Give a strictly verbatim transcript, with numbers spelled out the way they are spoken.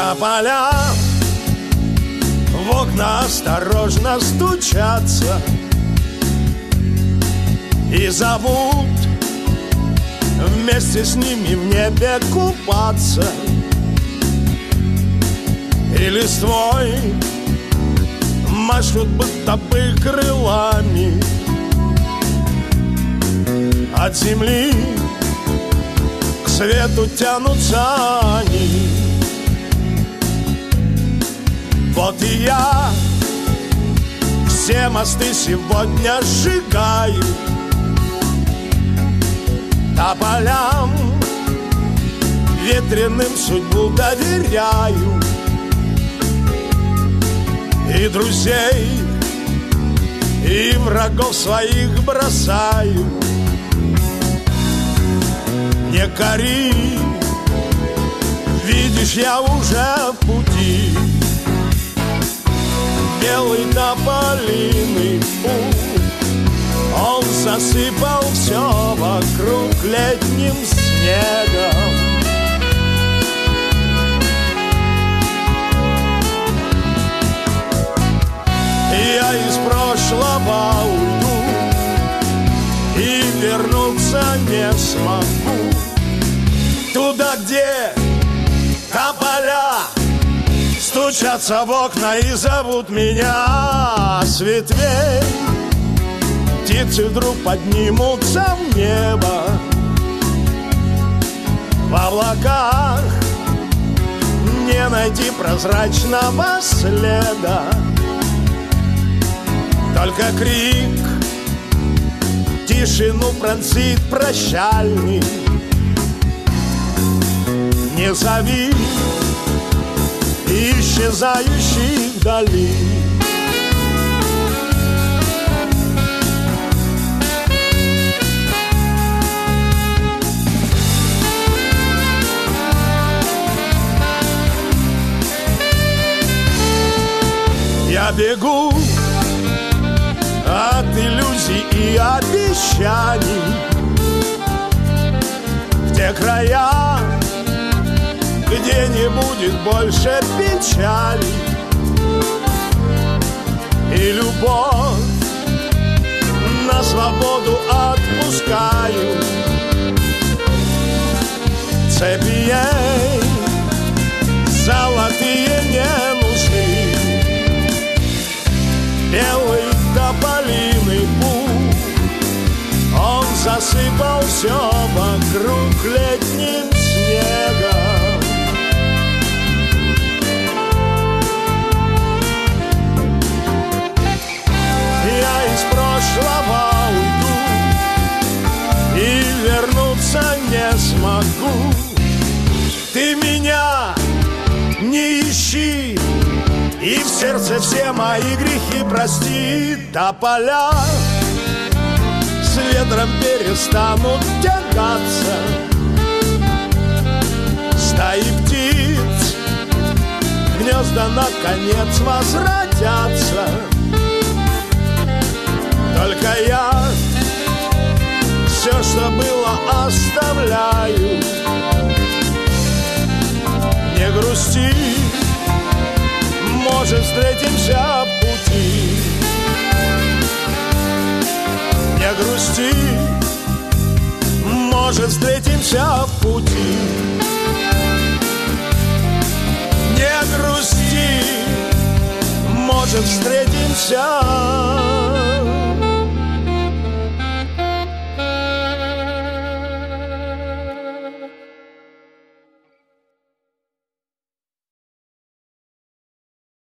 Тополя в окна осторожно стучатся и зовут вместе с ними в небе купаться. И листвой машут будто бы крылами. От земли к свету тянутся они. Вот и я все мосты сегодня сжигаю, тополям ветреным судьбу доверяю. И друзей, и врагов своих бросаю. Не кори, видишь, я уже в пути. Белый тополиный путь, он засыпал все вокруг летним снегом. Я из прошлого уйду и вернуться не смогу туда, где тополя стучатся в окна и зовут меня с ветвей. Птицы вдруг поднимутся в небо, в облаках не найти прозрачного следа. Только крик тишину пронзит прощальный. Не зови исчезающий вдали. Я бегу от иллюзий и обещаний в те края, где не будет больше печали. И любовь на свободу отпускаю. Цепи ей золотые не нужны. Белый тополиный путь, он засыпал все вокруг летним снегом. Я из прошлого уйду и вернуться не смогу. Ты меня не ищи и в сердце все мои грехи прости. Тополя с ветром перестанут тягаться, стаи птиц гнезда наконец возвратятся. Только я все, что было, оставляю. Не грусти, может, встретимся в пути. Не грусти, может, встретимся в пути. Не грусти, может, встретимся